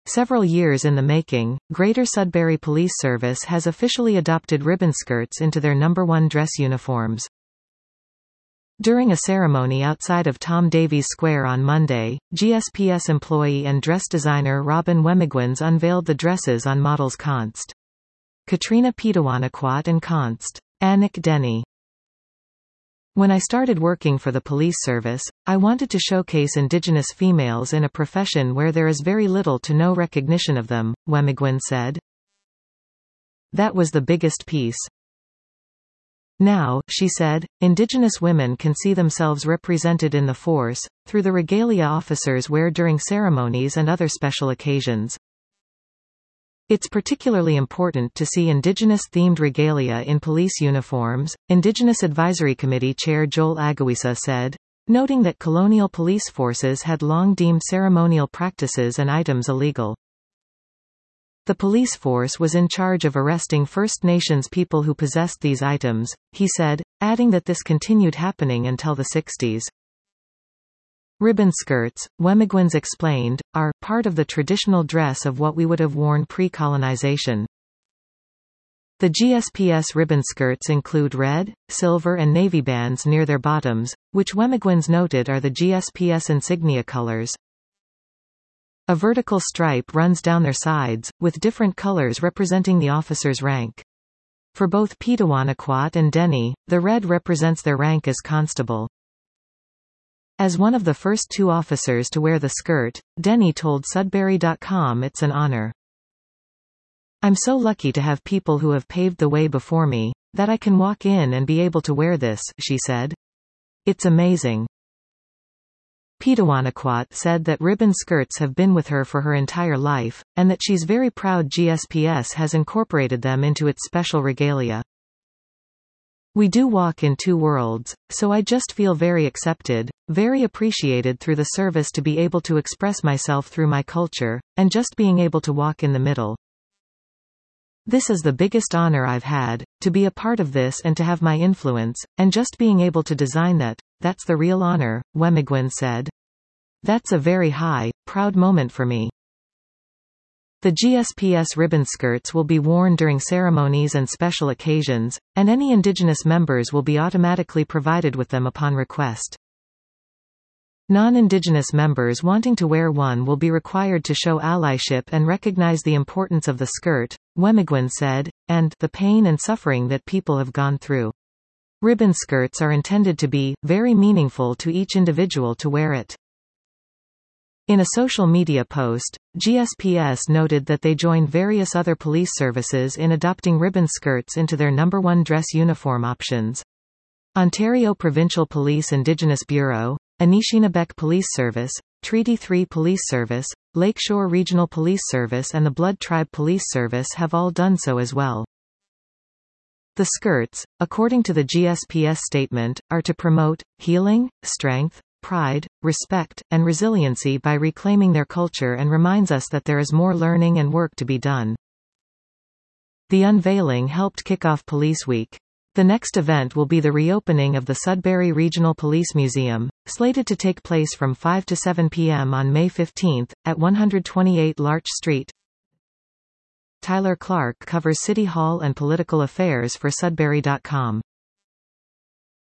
Several years in the making, Greater Sudbury Police Service has officially adopted ribbon skirts into their No. 1 dress uniforms. During a ceremony outside of Tom Davies Square on Monday, GSPS employee and dress designer Robin Wemigwens unveiled the dresses on models Const. Katrina Pitawanakwat and Const. Anik Denny. When I started working for the police service, I wanted to showcase Indigenous females in a profession where there is very little to no recognition of them, Wemigwens said. That was the biggest piece. Now, she said, Indigenous women can see themselves represented in the force, through the regalia officers wear during ceremonies and other special occasions. It's particularly important to see Indigenous-themed regalia in police uniforms, Indigenous Advisory Committee Chair Joel Agawisa said, noting that colonial police forces had long deemed ceremonial practices and items illegal. The police force was in charge of arresting First Nations people who possessed these items, he said, adding that this continued happening until the 60s. Ribbon skirts, Wemigwens explained, are part of the traditional dress of what we would have worn pre-colonization. The GSPS ribbon skirts include red, silver and navy bands near their bottoms, which Wemigwens noted are the GSPS insignia colors. A vertical stripe runs down their sides, with different colors representing the officer's rank. For both Pitawanakwat and Denny, the red represents their rank as constable. As one of the first two officers to wear the skirt, Denny told Sudbury.com it's an honor. I'm so lucky to have people who have paved the way before me, that I can walk in and be able to wear this, she said. It's amazing. Pitawanakwat said that ribbon skirts have been with her for her entire life, and that she's very proud GSPS has incorporated them into its special regalia. We do walk in two worlds, so I just feel very accepted, very appreciated through the service to be able to express myself through my culture, and just being able to walk in the middle. This is the biggest honor I've had, to be a part of this and to have my influence, and just being able to design that's the real honor, Wemigwens said. That's a very high, proud moment for me. The GSPS ribbon skirts will be worn during ceremonies and special occasions, and any Indigenous members will be automatically provided with them upon request. Non-Indigenous members wanting to wear one will be required to show allyship and recognize the importance of the skirt, Wemigwens said, and the pain and suffering that people have gone through. Ribbon skirts are intended to be very meaningful to each individual to wear it. In a social media post, GSPS noted that they joined various other police services in adopting ribbon skirts into their No. 1 dress uniform options. Ontario Provincial Police Indigenous Bureau, Anishinaabe Police Service, Treaty 3 Police Service, Lakeshore Regional Police Service and the Blood Tribe Police Service have all done so as well. The skirts, according to the GSPS statement, are to promote healing, strength, pride, respect, and resiliency by reclaiming their culture and reminds us that there is more learning and work to be done. The unveiling helped kick off Police Week. The next event will be the reopening of the Sudbury Regional Police Museum, slated to take place from 5 to 7 p.m. on May 15, at 128 Larch Street. Tyler Clark covers City Hall and political affairs for Sudbury.com.